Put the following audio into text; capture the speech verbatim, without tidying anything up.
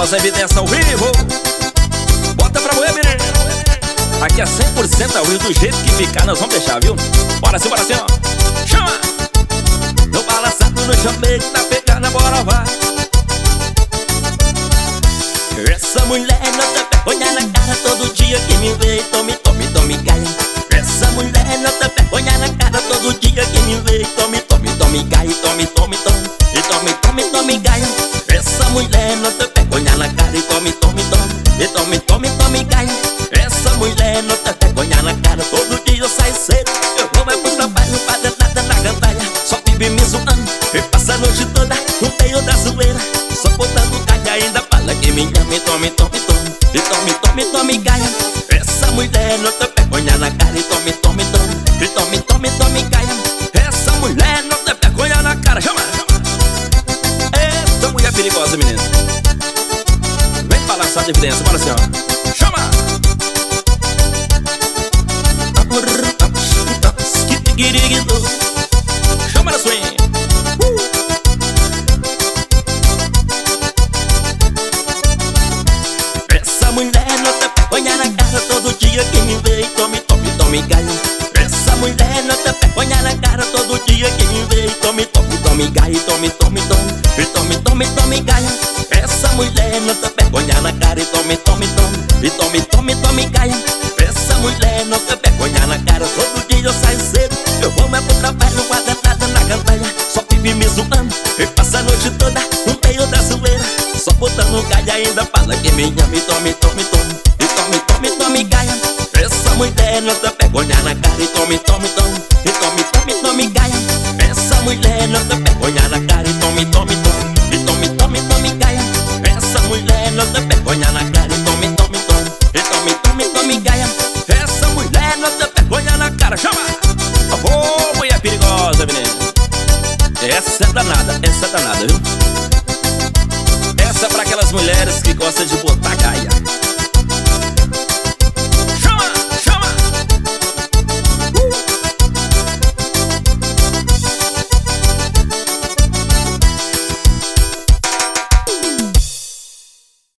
perigosa evidência ao vivo. Bota pra moer, menino. Aqui é cem por cento ao vivo, do jeito que ficar nós vamos deixar, viu? Bora assim, bora assim, ó. Chama! No balançado, no chamego, tá pegando a bora, vai. Essa mulher não tem vergonha na cara, todo dia que me vê, tome, tome, tome, gaia. Essa mulher não tem vergonha na cara, todo dia que me vê, tome, tome, tome, gaia. Tome, tome, tome, e tome, tome, tome, gaia. Essa mulher não tem vergonha na cara, e tome, tome, tome, e tome, tome, tome, gaia. Essa mulher não tem vergonha na cara, todo dia eu saio cedo, eu vou é pro trabalho, não faz nada na gandaia. Só vive me zoando, e passa a noite toda no meio da zoeira, só botando gaia, ainda fala que me ama. E tome, tome, tome, e tome, tome, tome, gaia. Essa mulher não tem vergonha na cara, e tome, tome, tome, e tome, tome, tome, gaia. Essa mulher não tem vergonha na cara, chama, chama. Eita mulher perigosa, menino. Vem balançar de evidência, bora assim, ó. Chama! Chama na swing. Essa mulher não tem vergonha na cara, todo dia que me vê, tome, tome, tome, gaia. Essa mulher não tem vergonha na cara, todo dia que me vê, tome, tome, tome, gaia. Tome, tome, tome, e tome, tome, tome, gaia. Essa mulher não tem vergonha na cara, e tome, tome, tome, e tome, tome, tome, gaia. Essa mulher não tem vergonha na cara, todo dia eu saio cedo, eu vou é pro trabalho, não guarda nada na gandaia. Só vive me zoando, e passa a noite toda no meio da zoeira, só botando gaia, ainda fala que me ama. E tome, tome, tome, e tome, tome, tome, gaia. Essa mulher não tem vergonha na cara, e tome, tome, tome, e tome, tome, tome, gaia. Essa mulher não tem vergonha na cara, e tome, tome, tome, e tome, tome, tome, gaia. Essa mulher não tem vergonha na cara, e tome, tome, tome, e tome, tome, tome, gaia. Essa mulher não tem vergonha na cara, chama! Oh, mulher perigosa, menina. Essa é danada, essa é danada, viu? Essa é pra aquelas mulheres que gostam de botar gaia.